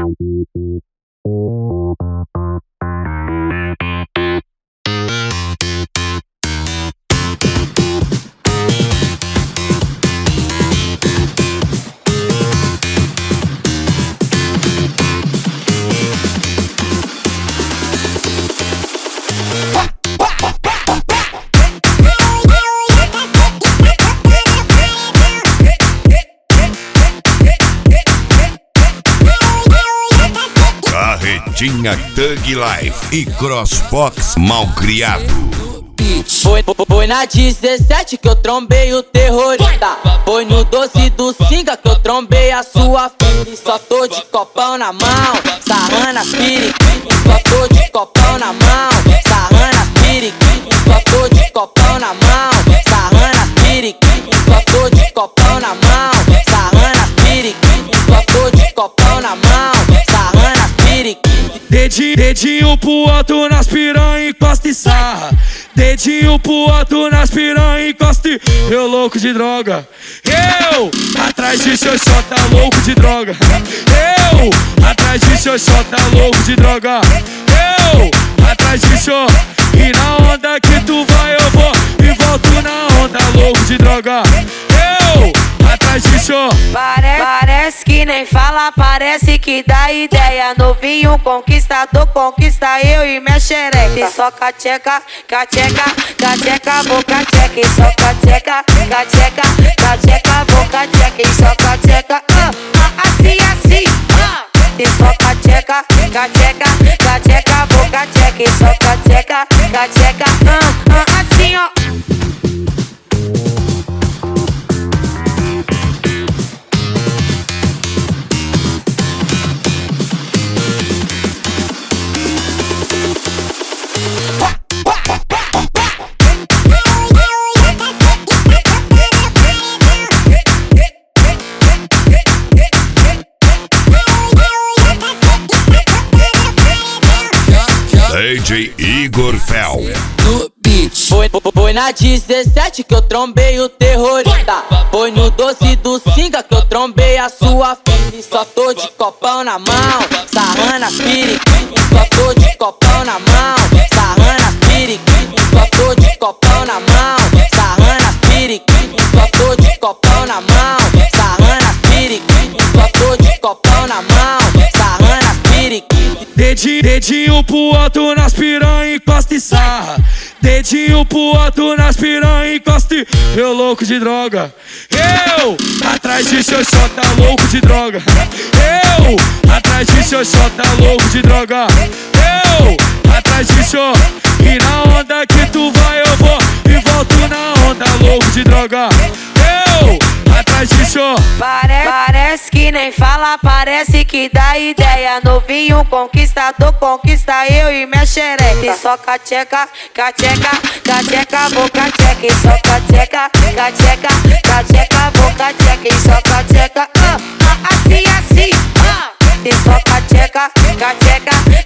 Tinha Thug Life e CrossFox Malcriado. Foi na 17 que eu trombei o terrorista. Foi no 12 do Singa que eu trombei a sua filha. Só tô de copão na mão, sarrando as periquitas. Só tô de copão na mão, sarrando as periquitas. Só tô de copão na mão, sarrando as periquitas. Só tô de copão na mão, sarrando as periquitas. Só tô de copão na mão, sarrando as periquitas. Dedinho pro alto nas piranha, encosta e sarra. Dedinho pro alto nas piranha, encosta e... Eu louco de droga. Eu atrás de xoxota, louco de droga. Eu atrás de xoxota, louco de droga. Eu atrás de xô. E na onda que tu vai eu vou e volto na onda, louco de droga. Eu atrás de xô. Parece que nem fala, parece que dá ideia. Novinho conquistador, conquista eu e minha xereca. E só cacheca, cacheca, cacheca, boca checa. E só cacheca, cacheca, cacheca, boca checa. E só cacheca, assim, assim, E só cacheca, cacheca, cacheca, boca checa. E só cacheca, cacheca, assim, DJ Igor Fel. Foi na 17 que eu trombei o terrorista. Foi no 12 do Singa que eu trombei a sua filha. Só tô de copão na mão, sarrando as periquitas. Só tô de copão na mão, sarrando as periquitas. Só tô de copão na mão, sarrando as periquitas. Só tô de copão na mão, sarrando as periquitas. Só tô de copão na mão, sarrando as periquitas. Dedinho pro alto nas piranha, encosta e sarra. Dedinho pro alto nas piranha, encosta e... Eu louco de droga. Eu atrás de xoxota, louco de droga. Eu atrás de xoxota, louco de droga. Eu atrás de xô. E na onda que tu vai eu vou e volto na onda, louco de droga. Eu atrás de xô. Parece que nem fala, parece que dá ideia. Novinho conquistador, conquista eu e minha xereca. E só cacheca, cacheca, cacheca, boca checa. E só cacheca, cacheca, cacheca, boca checa. E só cacheca, assim, assim, E só cacheca, cacheca,